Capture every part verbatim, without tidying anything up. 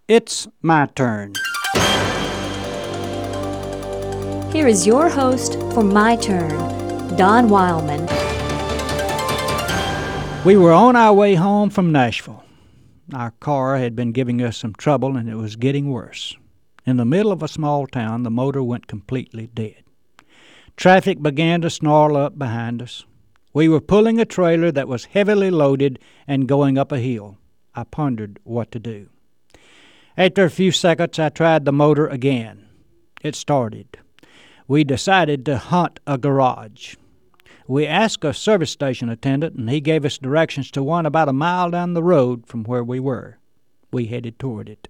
It's my turn. Here is your host for My Turn, Don Wildman. We were on our way home from Nashville. Our car had been giving us some trouble, and it was getting worse. In the middle of a small town, the motor went completely dead. Traffic began to snarl up behind us. We were pulling a trailer that was heavily loaded and going up a hill. I pondered what to do. After a few seconds, I tried the motor again. It started. We decided to hunt a garage. We asked a service station attendant, and he gave us directions to one about a mile down the road from where we were. We headed toward it.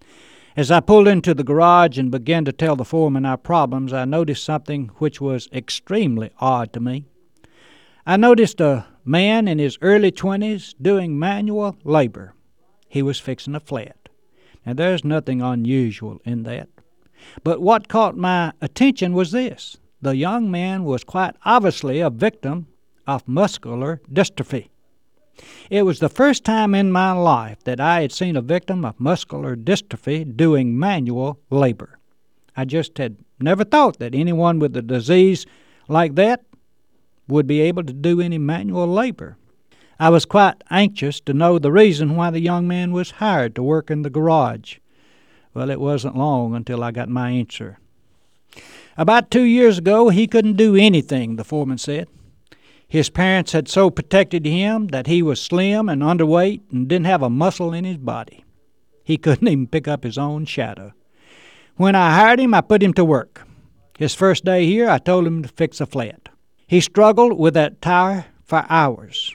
As I pulled into the garage and began to tell the foreman our problems, I noticed something which was extremely odd to me. I noticed a man in his early twenties doing manual labor. He was fixing a flat. Now, there's nothing unusual in that. But what caught my attention was this. The young man was quite obviously a victim of muscular dystrophy. It was the first time in my life that I had seen a victim of muscular dystrophy doing manual labor. I just had never thought that anyone with a disease like that would be able to do any manual labor. I was quite anxious to know the reason why the young man was hired to work in the garage. Well, it wasn't long until I got my answer. About two years ago, he couldn't do anything, the foreman said. His parents had so protected him that he was slim and underweight and didn't have a muscle in his body. He couldn't even pick up his own shadow. When I hired him, I put him to work. His first day here, I told him to fix a flat. He struggled with that tire for hours.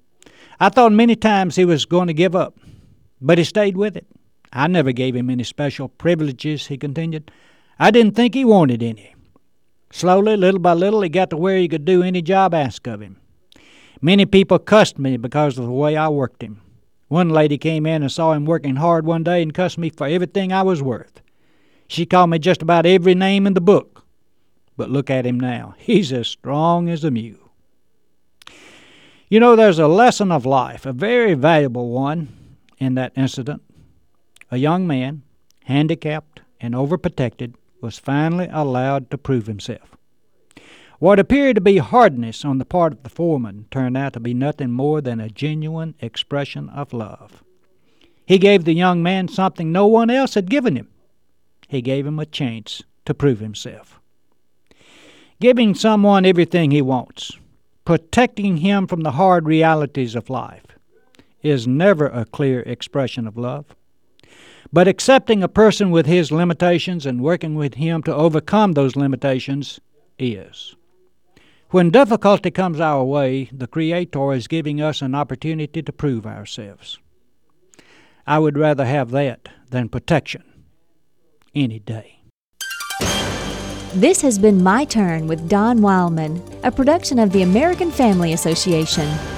I thought many times he was going to give up, but he stayed with it. I never gave him any special privileges, he continued. I didn't think he wanted any. Slowly, little by little, he got to where he could do any job asked of him. Many people cussed me because of the way I worked him. One lady came in and saw him working hard one day and cussed me for everything I was worth. She called me just about every name in the book. But look at him now. He's as strong as a mule. You know, there's a lesson of life, a very valuable one, in that incident. A young man, handicapped and overprotected, was finally allowed to prove himself. What appeared to be hardness on the part of the foreman turned out to be nothing more than a genuine expression of love. He gave the young man something no one else had given him. He gave him a chance to prove himself. Giving someone everything he wants, protecting him from the hard realities of life, is never a clear expression of love. But accepting a person with his limitations and working with him to overcome those limitations is. When difficulty comes our way, the Creator is giving us an opportunity to prove ourselves. I would rather have that than protection any day. This has been My Turn with Don Wildman, a production of the American Family Association.